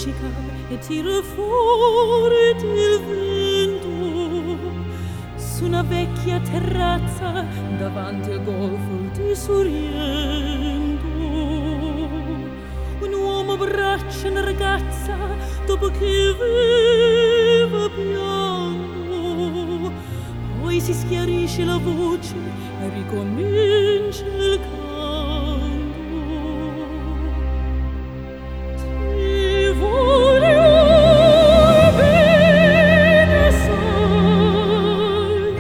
luccica e tira fuori il vento su una vecchia terrazza davanti al golfo di Sorrento. Un uomo abbraccia una ragazza dopo che aveva pianto, poi si schiarisce la voce e ricomincia il canto. Ti voglio bene assai,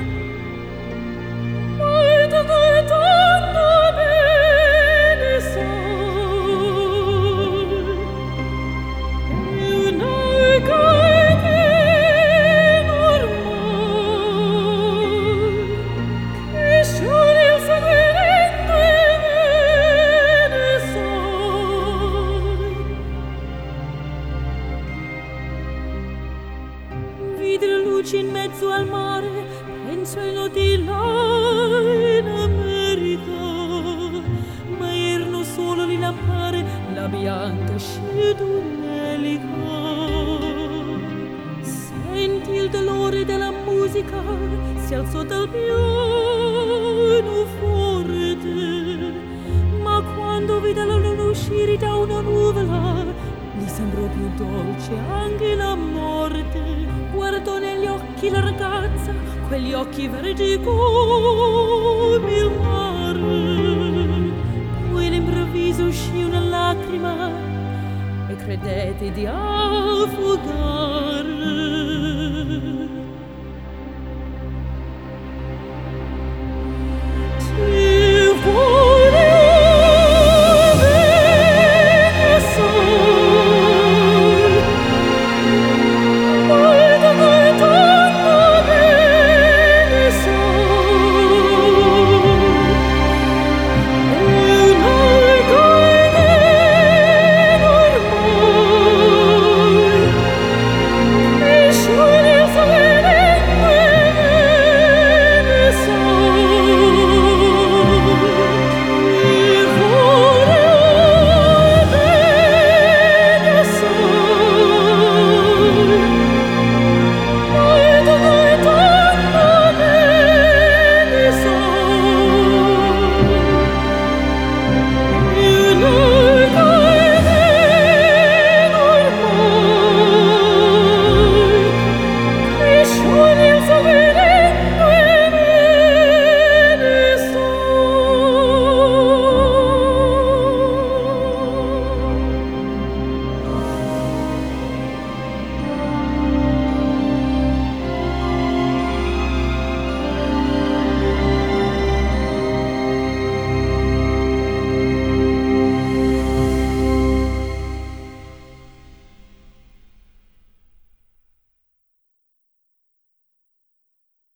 ma tanto bene sai, e un'altra che ormai che scioglie il sangue lento e bene sai. Vide le luci in mezzo al mare, penso di là in America, ma erano solo le lampare, la bianca sciedunelica. Senti il dolore della musica, si alzò dal piano forte, ma quando vide la luna uscire da una nuvola, gli sembrò più dolce anche la morte. Guardò negli occhi la ragazza, quegli occhi verdi come il mare. Poi all'improvviso uscì una lacrima e credette di affogare.